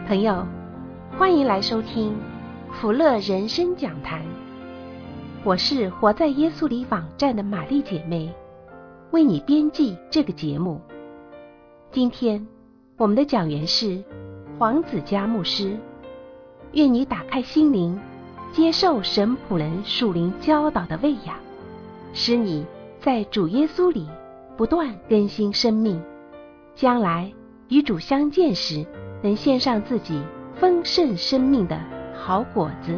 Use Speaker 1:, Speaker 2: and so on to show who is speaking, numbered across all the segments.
Speaker 1: 朋友，欢迎来收听福乐人生讲坛。我是活在耶稣里网站的玛丽姐妹，为你编辑这个节目。今天我们的讲员是黄子嘉牧师，愿你打开心灵，接受神仆人属灵教导的喂养，使你在主耶稣里不断更新生命，将来与主相见时，能献上自己丰盛生命的好果子。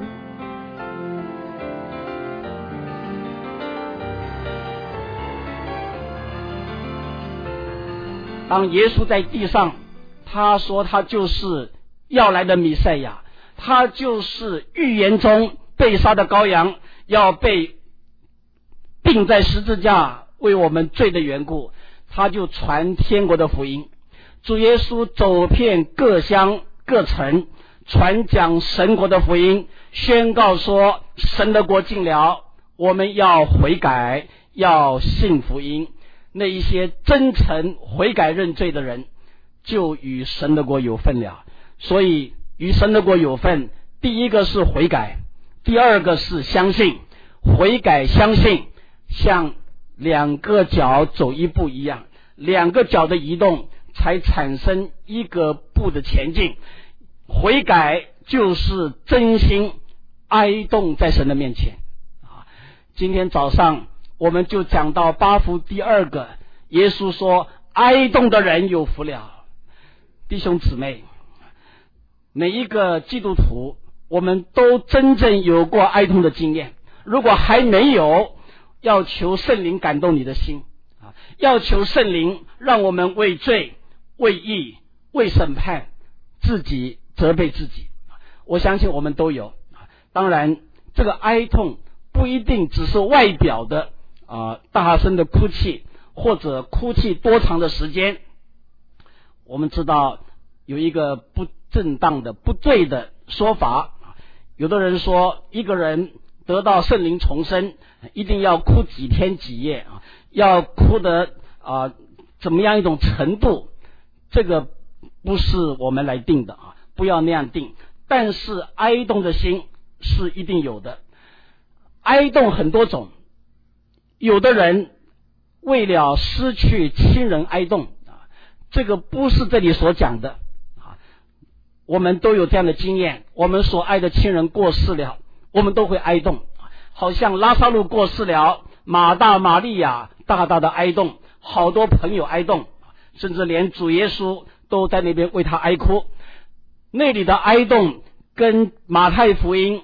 Speaker 2: 当耶稣在地上，他说他就是要来的弥赛亚，他就是预言中被杀的羔羊，要被钉在十字架为我们罪的缘故，他就传天国的福音。主耶稣走遍各乡各城，传讲神国的福音，宣告说神的国近了，我们要悔改，要信福音。那一些真诚悔改认罪的人，就与神的国有份了。所以与神的国有份，第一个是悔改，第二个是相信。悔改相信像两个脚走一步一样，两个脚的移动才产生一个步的前进。悔改就是真心哀动在神的面前。今天早上我们就讲到八福第二个，耶稣说哀动的人有福了。弟兄姊妹，每一个基督徒，我们都真正有过哀痛的经验。如果还没有，要求圣灵感动你的心，要求圣灵让我们为罪、为义、为审判自己责备自己。我相信我们都有。当然这个哀痛不一定只是外表的大声的哭泣，或者哭泣多长的时间。我们知道有一个不正当的不对的说法，有的人说一个人得到圣灵重生一定要哭几天几夜，要哭的怎么样一种程度，这个不是我们来定的，不要那样定。但是哀动的心是一定有的。哀动很多种，有的人为了失去亲人哀动，这个不是这里所讲的。我们都有这样的经验，我们所爱的亲人过世了，我们都会哀动。好像拉撒路过世了，马大马利亚大大的哀动，好多朋友哀动，甚至连主耶稣都在那边为他哀哭。那里的哀动跟马太福音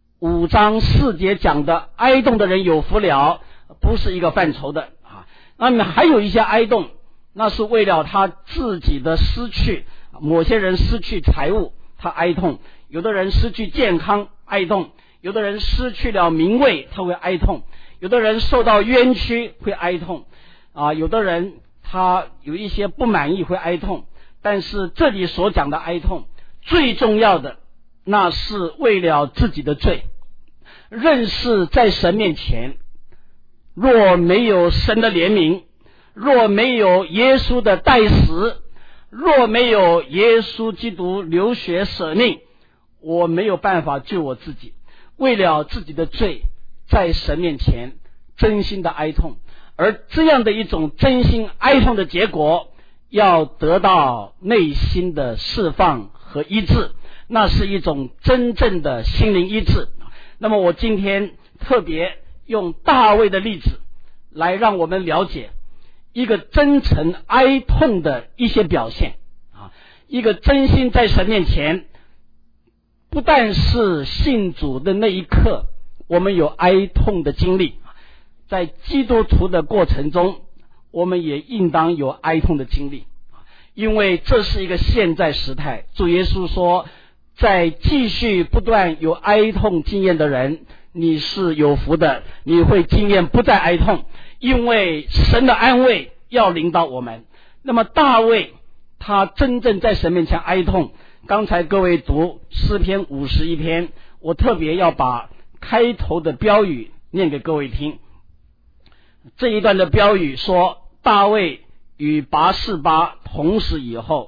Speaker 2: 5章4节讲的哀动的人有福了不是一个范畴的。那么还有一些哀动，那是为了他自己的失去，某些人失去财物他哀痛，有的人失去健康哀痛，有的人失去了名位他会哀痛，有的人受到冤屈会哀痛，有的人他有一些不满意会哀痛。但是这里所讲的哀痛最重要的，那是为了自己的罪，认识在神面前，若没有神的怜悯，若没有耶稣的代死，若没有耶稣基督流血舍命，我没有办法救我自己。为了自己的罪，在神面前真心的哀痛，而这样的一种真心哀痛的结果，要得到内心的释放和医治，那是一种真正的心灵医治。那么我今天特别用大卫的例子来让我们了解一个真诚哀痛的一些表现。一个真心在神面前，不但是信主的那一刻我们有哀痛的经历，在基督徒的过程中我们也应当有哀痛的经历，因为这是一个现在时态。主耶稣说，在继续不断有哀痛经验的人，你是有福的，你会经验不再哀痛，因为神的安慰要领导我们。那么大卫他真正在神面前哀痛，刚才各位读诗篇51篇，我特别要把开头的标语念给各位听。这一段的标语说，大卫与拔示巴同死以后，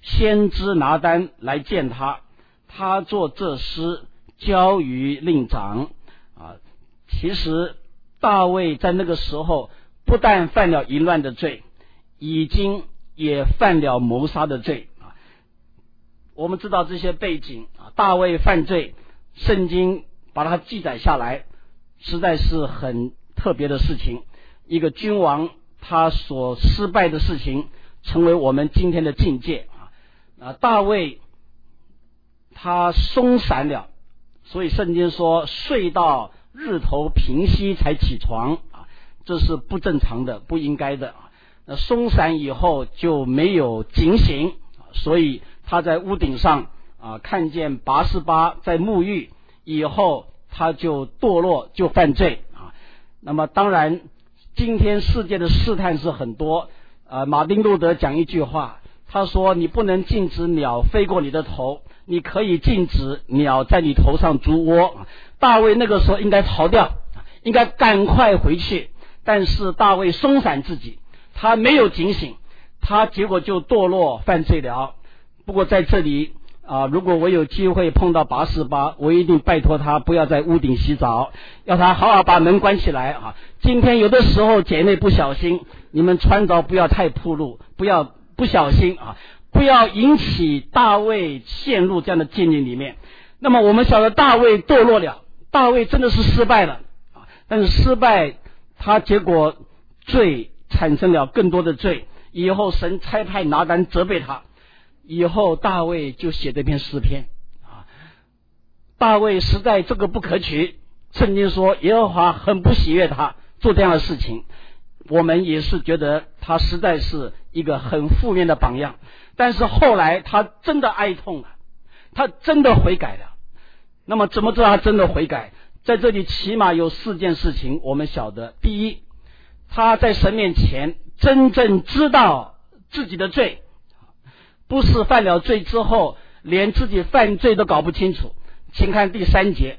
Speaker 2: 先知拿单来见他，他做这诗交于令长其实大卫在那个时候不但犯了淫乱的罪，已经也犯了谋杀的罪我们知道这些背景大卫犯罪，圣经把它记载下来，实在是很特别的事情。一个君王他所失败的事情，成为我们今天的境界大卫他松散了，所以圣经说睡到日头平息才起床这是不正常的，不应该的那松散以后就没有警醒所以他在屋顶上看见拔示巴在沐浴以后，他就堕落，就犯罪那么当然今天世界的试探是很多马丁路德讲一句话，他说你不能禁止鸟飞过你的头，你可以禁止鸟在你头上筑窝大卫那个时候应该逃掉，应该赶快回去，但是大卫松散自己，他没有警醒，他结果就堕落犯罪了。不过在这里如果我有机会碰到拔示巴，我一定拜托他不要在屋顶洗澡，要他好好把门关起来今天有的时候姐妹不小心，你们穿着不要太暴露，不小心不要引起大卫陷入这样的境地里面。那么我们晓得大卫堕落了，大卫真的是失败了但是失败他结果罪产生了更多的罪，以后神差派拿单责备他，以后大卫就写这篇诗篇大卫实在这个不可取，圣经说耶和华很不喜悦他做这样的事情，我们也是觉得他实在是一个很负面的榜样。但是后来他真的哀痛了，他真的悔改了。那么怎么知道他真的悔改？在这里起码有4件事情我们晓得。第一，他在神面前真正知道自己的罪，不是犯了罪之后连自己犯罪都搞不清楚。请看第3节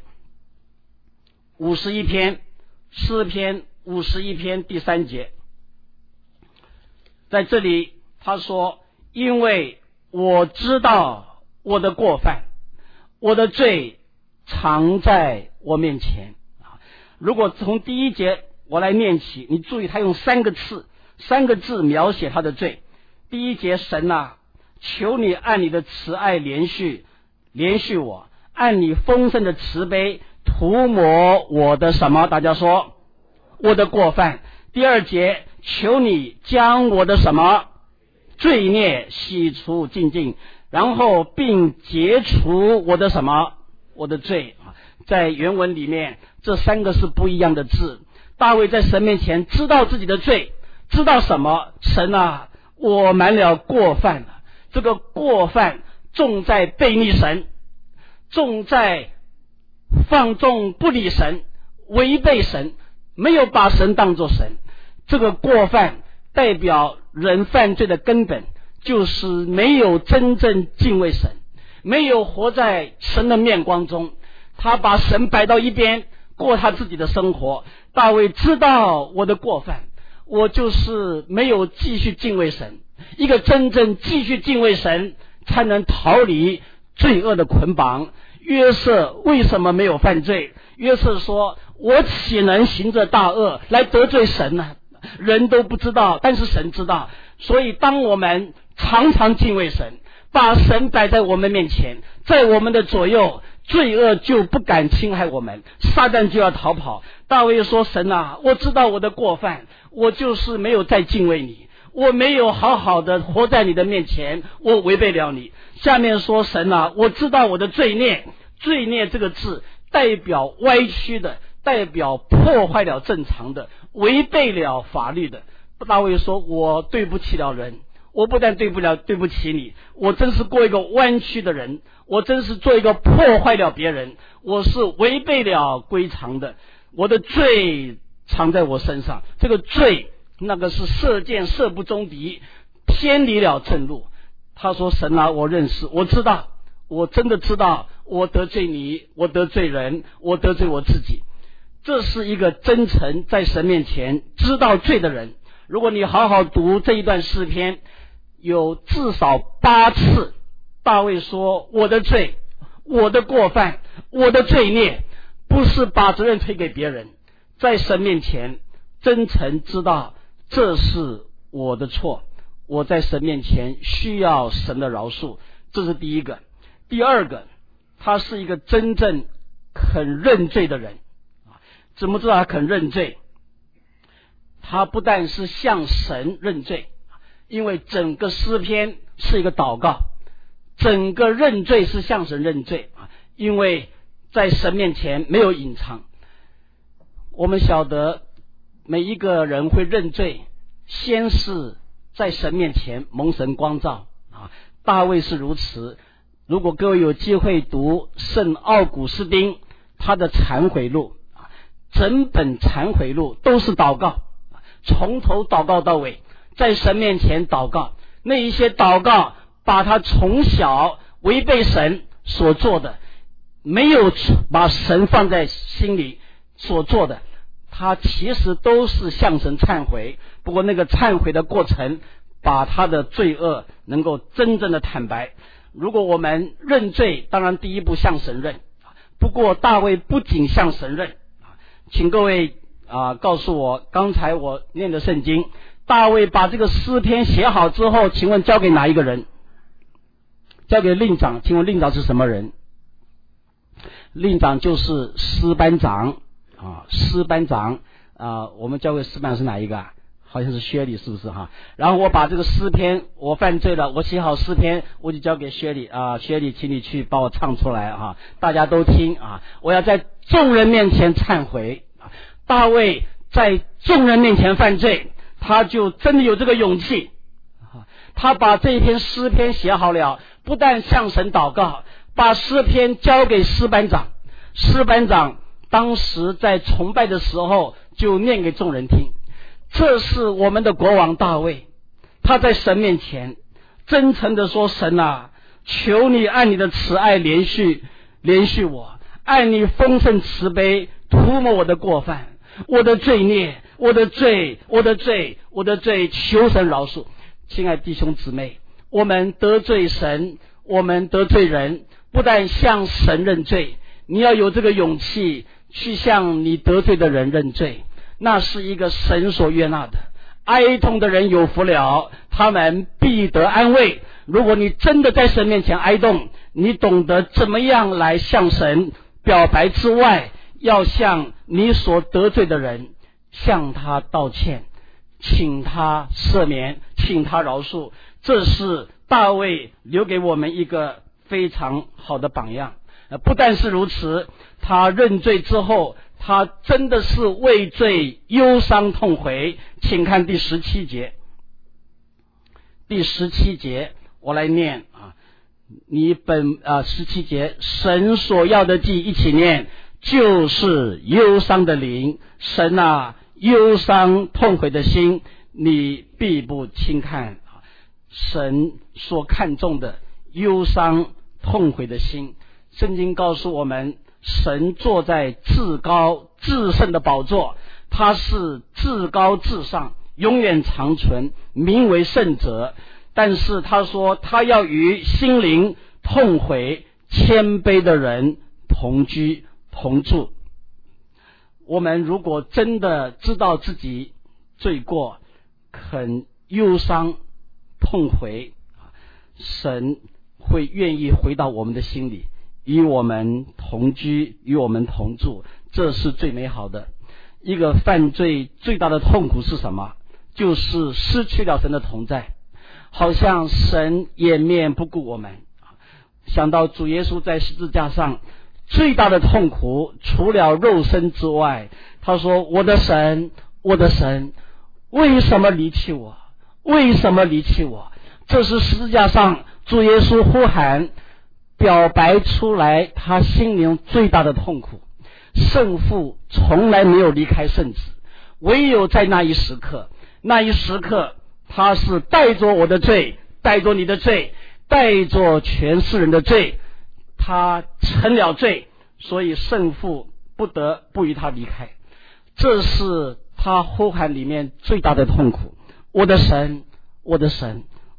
Speaker 2: ，51篇诗篇51篇第3节，在这里他说，因为我知道我的过犯，我的罪常在我面前如果从第1节我来念起，你注意他用3个字描写他的罪。第1节，神求你按你的慈爱连续我，按你丰盛的慈悲涂抹我的什么？大家说我的过犯。第2节，求你将我的什么罪孽洗除净尽，然后并解除我的什么？我的罪。在原文里面这3个是不一样的字。大卫在神面前知道自己的罪，知道什么？神我满了过犯了。这个过犯重在悖逆神，重在放纵不理神，违背神，没有把神当作神。这个过犯代表人犯罪的根本，就是没有真正敬畏神，没有活在神的面光中，他把神摆到一边，过他自己的生活。大卫知道我的过犯，我就是没有继续敬畏神。一个真正继续敬畏神，才能逃离罪恶的捆绑。约瑟为什么没有犯罪？约瑟说，我岂能行着大恶来得罪神呢？人都不知道，但是神知道。所以当我们常常敬畏神，把神摆在我们面前，在我们的左右，罪恶就不敢侵害我们，撒旦就要逃跑。大卫说，神我知道我的过犯，我就是没有再敬畏你，我没有好好的活在你的面前，我违背了你。下面说，神我知道我的罪孽。罪孽这个字代表歪曲的，代表破坏了正常的，违背了法律的。大卫说，我对不起了人，我不但对不起你，我真是过一个弯曲的人，我真是做一个破坏了别人，我是违背了规常的，我的罪藏在我身上。这个罪那个是射箭射不中敌，偏离了正路。他说，神我认识，我知道，我真的知道我得罪你，我得罪人，我得罪我自己。这是一个真诚在神面前知道罪的人。如果你好好读这一段诗篇， 有至少8次，大卫说我的罪，我的过犯，我的罪孽，不是把责任推给别人，在神面前真诚知道这是我的错，我在神面前需要神的饶恕，这是第一个。第二个，他是一个真正肯认罪的人。怎么知道他肯认罪？他不但是向神认罪，因为整个诗篇是一个祷告，整个认罪是向神认罪，因为在神面前没有隐藏。我们晓得每一个人会认罪，先是在神面前蒙神光照，大卫是如此。如果各位有机会读圣奥古斯丁他的忏悔录，整本忏悔录都是祷告，从头祷告到尾，在神面前祷告。那一些祷告把他从小违背神所做的，没有把神放在心里所做的，他其实都是向神忏悔。不过那个忏悔的过程把他的罪恶能够真正的坦白。如果我们认罪，当然第一步向神认，不过大卫不仅向神认，请各位告诉我，刚才我念的圣经，大卫把这个诗篇写好之后，请问交给哪一个人？交给令长。请问令长是什么人？令长就是诗班长诗班长我们教会诗班长是哪一个好像是薛礼，是不是然后我把这个诗篇，我犯罪了，我写好诗篇，我就交给薛礼薛礼，请你去帮我唱出来大家都听我要在众人面前忏悔。大卫在众人面前犯罪，他就真的有这个勇气，他把这一篇诗篇写好了，不但向神祷告，把诗篇交给诗班长。诗班长当时在崇拜的时候就念给众人听。这是我们的国王大卫，他在神面前真诚的说，神求你按你的慈爱怜恤我，按你丰盛慈悲涂抹我的过犯，我的罪孽，我的罪，求神饶恕。亲爱的弟兄姊妹，我们得罪神，我们得罪人，不但向神认罪，你要有这个勇气去向你得罪的人认罪，那是一个神所悦纳的。哀痛的人有福了，他们必得安慰。如果你真的在神面前哀痛，你懂得怎么样来向神表白之外，要向你所得罪的人向他道歉，请他赦免，请他饶恕。这是大卫留给我们一个非常好的榜样。不但是如此，他认罪之后，他真的是为罪忧伤痛悔。请看第17节。第17节我来念17节，神所要的祭一起念，就是忧伤的灵。神忧伤痛悔的心你必不轻看。神所看重的忧伤痛悔的心。圣经告诉我们，神坐在至高至圣的宝座，他是至高至上，永远长存，名为圣者。但是他说他要与心灵痛悔谦卑的人同居同住。我们如果真的知道自己罪过，肯忧伤痛悔，神会愿意回到我们的心里，与我们同居，与我们同住，这是最美好的。一个犯罪最大的痛苦是什么？就是失去了神的同在，好像神掩面不顾我们。想到主耶稣在十字架上最大的痛苦，除了肉身之外，他说，我的神，我的神，为什么离弃我？为什么离弃我？这是十字架上主耶稣呼喊，表白出来他心灵最大的痛苦。圣父从来没有离开圣子，唯有在那一时刻，他是带着我的罪，带着你的罪，带着全世人的罪，他成了罪，所以圣父不得不与他离开。这是他呼喊里面最大的痛苦。我的神，我的神，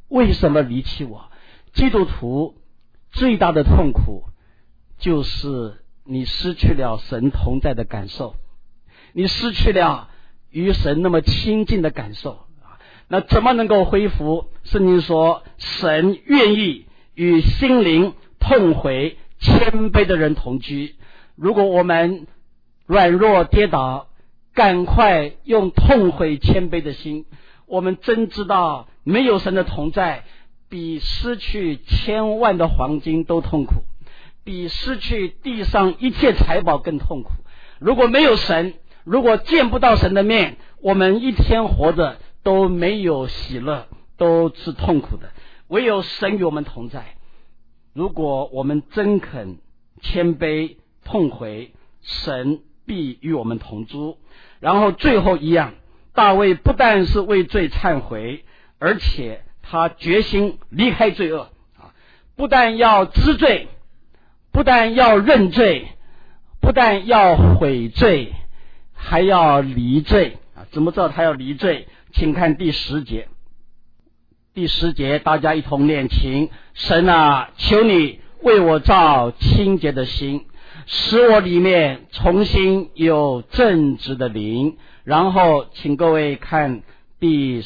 Speaker 2: 为什么离弃我？基督徒最大的痛苦就是你失去了神同在的感受，你失去了与神那么亲近的感受。那怎么能够恢复？圣经说神愿意与心灵痛悔谦卑的人同居。如果我们软弱跌倒，赶快用痛悔谦卑的心。我们真知道没有神的同在比失去千万的黄金都痛苦，比失去地上一切财宝更痛苦。如果没有神，如果见不到神的面，我们一天活着都没有喜乐，都是痛苦的。唯有神与我们同在。如果我们真肯谦卑痛悔，神必与我们同住。然后最后一样，大卫不但是为罪忏悔，而且他决心离开罪恶，不但要知罪，不但要认罪，不但要悔罪，还要离罪。怎么知道他要离罪？请看第10节。第10节大家一同念，请神啊，求你为我造清洁的心，使我里面重新有正直的灵。然后请各位看第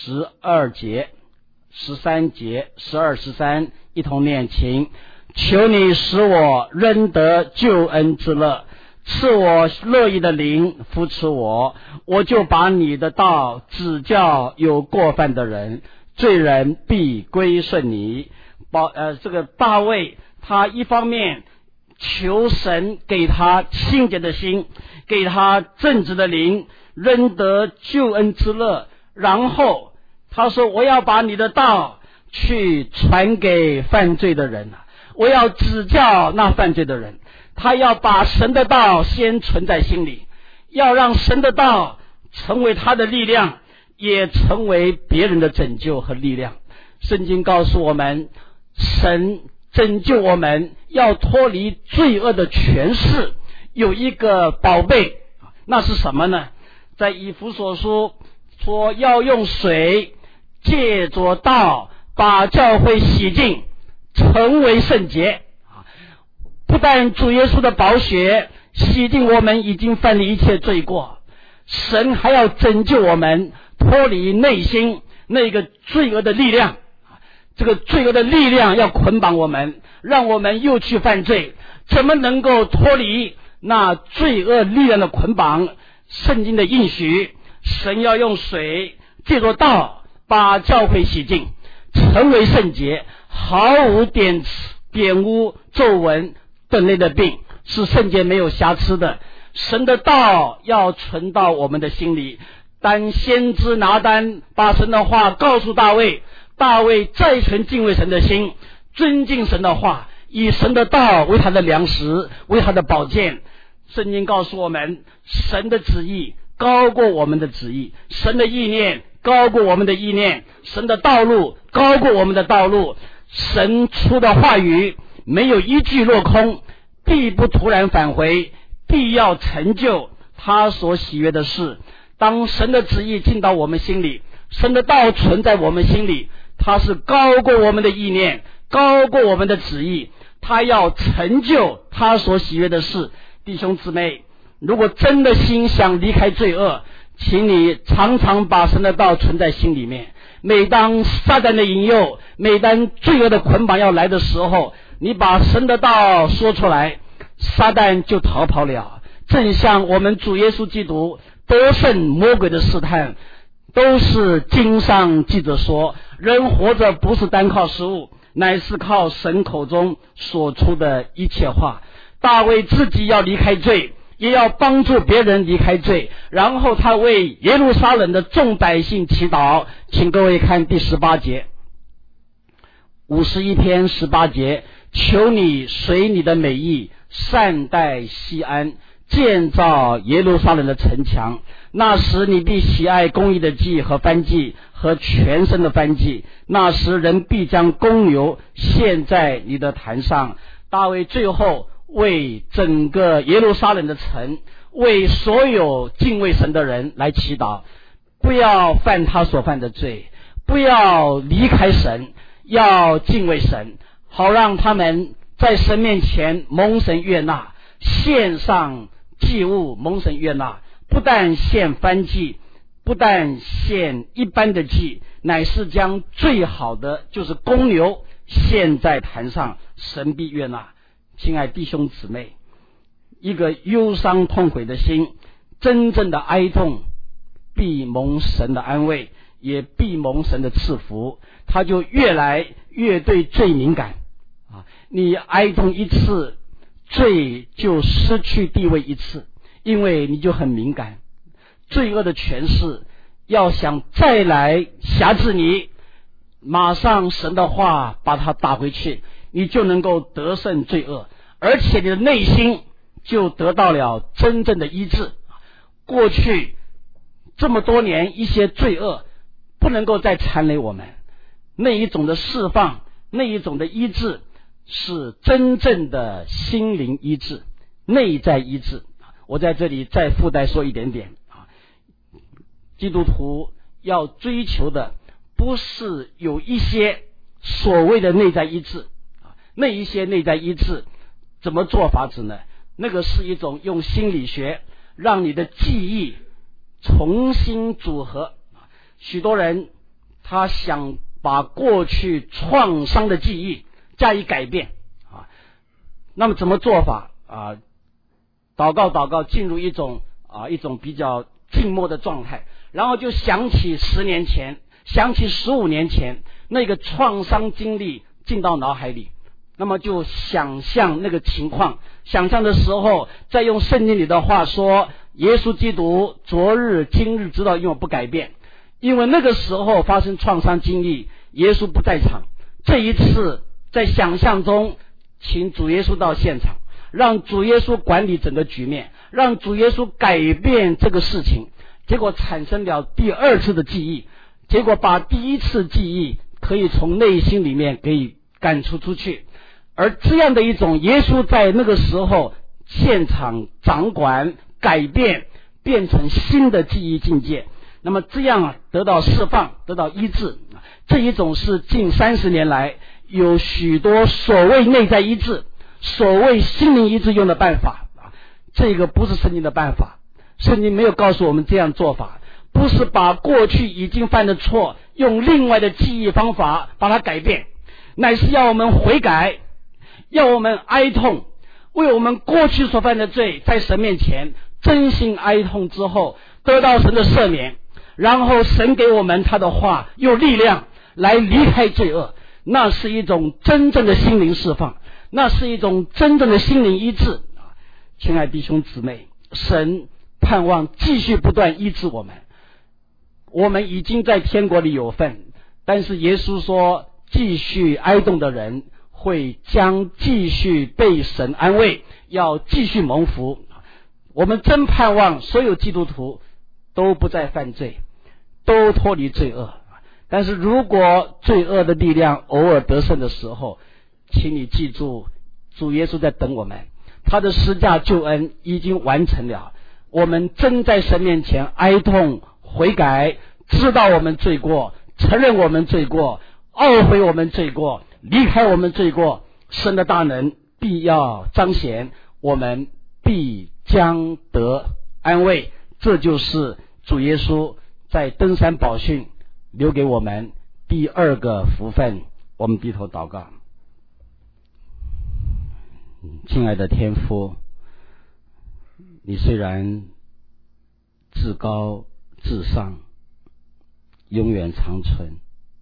Speaker 2: 12节、13节、12、13一同念，请求你使我仍得救恩之乐，赐我乐意的灵扶持我，我就把你的道指教有过犯的人，罪人必归顺你。这个大卫他一方面求神给他清洁的心，给他正直的灵，仍得救恩之乐。然后他说，我要把你的道去传给犯罪的人，我要指教那犯罪的人。他要把神的道先存在心里，要让神的道成为他的力量，也成为别人的拯救和力量。圣经告诉我们，神拯救我们要脱离罪恶的权势，有一个宝贝，那是什么呢？在以弗所书说要用水借着道把教会洗净，成为圣洁。不但主耶稣的宝血洗净我们已经犯的一切罪过，神还要拯救我们脱离内心那个罪恶的力量。这个罪恶的力量要捆绑我们，让我们又去犯罪。怎么能够脱离那罪恶力量的捆绑？圣经的应许，神要用水借着道把教会洗净，成为圣洁，毫无点污皱纹等类的病，是圣洁没有瑕疵的。神的道要存到我们的心里。当先知拿单把神的话告诉大卫，大卫再存敬畏神的心，尊敬神的话，以神的道为他的粮食，为他的宝剑。圣经告诉我们，神的旨意高过我们的旨意，神的意念高过我们的意念，神的道路高过我们的道路。神出的话语没有一句落空，必不突然返回，必要成就他所喜悦的事。当神的旨意进到我们心里，神的道存在我们心里，他是高过我们的意念，高过我们的旨意，他要成就他所喜悦的事。弟兄姊妹，如果真的心想离开罪恶，请你常常把神的道存在心里面。每当撒旦的引诱，每当罪恶的捆绑要来的时候，你把神的道说出来，撒旦就逃跑了。正像我们主耶稣基督得胜魔鬼的试探，都是经上记着说，人活着不是单靠食物，乃是靠神口中所出的一切话。大卫自己要离开罪，也要帮助别人离开罪，然后他为耶路撒冷的众百姓祈祷。请各位看第18节，51篇18节，求你随你的美意善待西安，建造耶路撒冷的城墙。那时你必喜爱公义的祭和燔祭和全身的燔祭，那时人必将公牛献在你的坛上。大卫最后为整个耶路撒冷的城，为所有敬畏神的人来祈祷，不要犯他所犯的罪， 不要离开神，要敬畏神，好让他们在神面前蒙神悦纳，献上祭物蒙神悦纳，不但献燔祭，不但献一般的祭，乃是将最好的，就是公牛献在坛上，神必悦纳。亲爱弟兄姊妹，一个忧伤痛悔的心，真正的哀痛，必蒙神的安慰，也必蒙神的赐福，他就越来越对罪敏感啊！你哀痛一次，罪就失去地位一次，因为你就很敏感。罪恶的权势要想再来辖制你，马上神的话把它打回去，你就能够得胜罪恶，而且你的内心就得到了真正的医治。过去这么多年，一些罪恶不能够再缠累我们，那一种的释放，那一种的医治，是真正的心灵医治，内在医治。我在这里再附带说一点点啊，基督徒要追求的不是有一些所谓的内在医治啊，那一些内在医治怎么做法子呢？那个是一种用心理学让你的记忆重新组合。许多人他想把过去创伤的记忆加以改变啊，那么怎么做法啊？祷告进入一种比较静默的状态，然后就想起10年前，想起15年前那个创伤经历进到脑海里，那么就想象那个情况，想象的时候再用圣经里的话说，耶稣基督昨日今日直到永远不改变。因为那个时候发生创伤经历，耶稣不在场，这一次在想象中请主耶稣到现场，让主耶稣管理整个局面，让主耶稣改变这个事情，结果产生了第二次的记忆，结果把第一次记忆可以从内心里面给赶出去。而这样的一种耶稣在那个时候现场掌管改变，变成新的记忆境界，那么这样得到释放，得到医治。这一种是近30年来有许多所谓内在医治，所谓心灵医治用的办法，这个不是圣经的办法，圣经没有告诉我们这样做法，不是把过去已经犯的错用另外的记忆方法把它改变，乃是要我们悔改，要我们哀痛，为我们过去所犯的罪在神面前真心哀痛之后得到神的赦免，然后神给我们他的话有力量来离开罪恶，那是一种真正的心灵释放，那是一种真正的心灵医治。亲爱弟兄姊妹，神盼望继续不断医治我们，我们已经在天国里有份，但是耶稣说继续哀痛的人会将继续被神安慰，要继续蒙福。我们真盼望所有基督徒都不再犯罪，都脱离罪恶。但是如果罪恶的力量偶尔得胜的时候，请你记住，主耶稣在等我们，他的十架救恩已经完成了，我们真在神面前哀痛悔改，知道我们罪过，承认我们罪过，懊悔我们罪过，离开我们罪过，神的大能必要彰显，我们必将得安慰。这就是主耶稣在登山宝训留给我们第二个福分。我们低头祷告。亲爱的天父，你虽然至高至上，永远长存，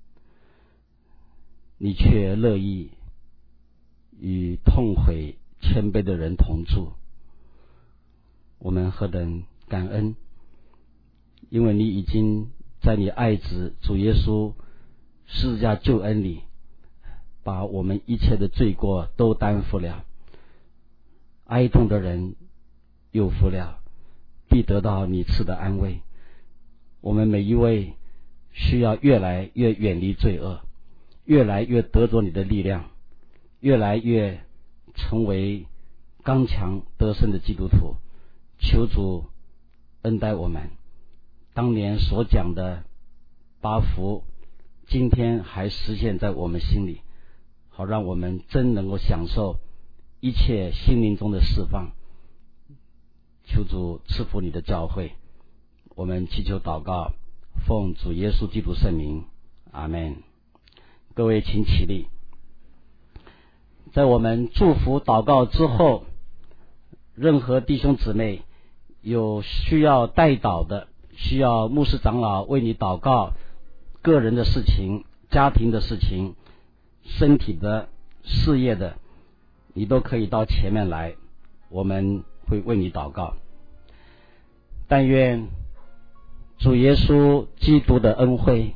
Speaker 2: 你却乐意与痛悔谦卑的人同住。我们何等感恩，因为你已经在你爱子主耶稣十字架救恩里把我们一切的罪过都担负了，哀痛的人有福了，必得到你赐的安慰。我们每一位需要越来越远离罪恶，越来越得着你的力量，越来越成为刚强得胜的基督徒。求主恩待我们，当年所讲的8福今天还实现在我们心里，好让我们真能够享受一切心灵中的释放。求主赐福你的教会，我们祈求祷告，奉主耶稣基督圣名，阿们。各位请起立。在我们祝福祷告之后，任何弟兄姊妹有需要代祷的，需要牧师长老为你祷告，个人的事情、家庭的事情、身体的、事业的，你都可以到前面来，我们会为你祷告。但愿主耶稣基督的恩惠、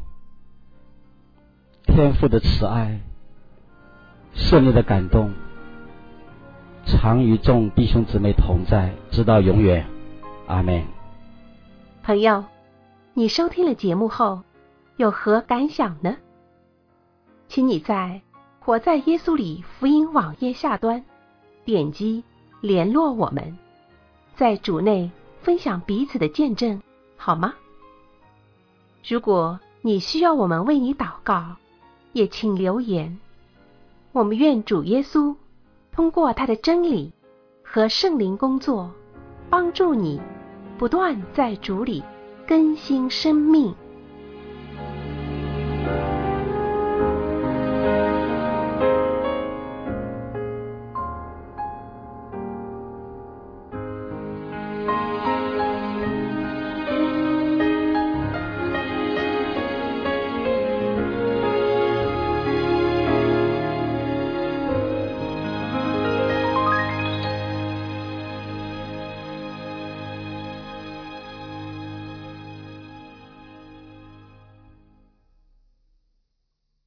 Speaker 2: 天父的慈爱、圣灵的感动，常与众弟兄姊妹同在，直到永远。阿们。
Speaker 1: 朋友，你收听了节目后有何感想呢？请你在活在耶稣里福音网页下端点击联络我们，在主内分享彼此的见证，好吗？如果你需要我们为你祷告，也请留言。我们愿主耶稣通过他的真理和圣灵工作，帮助你不断在主里更新生命。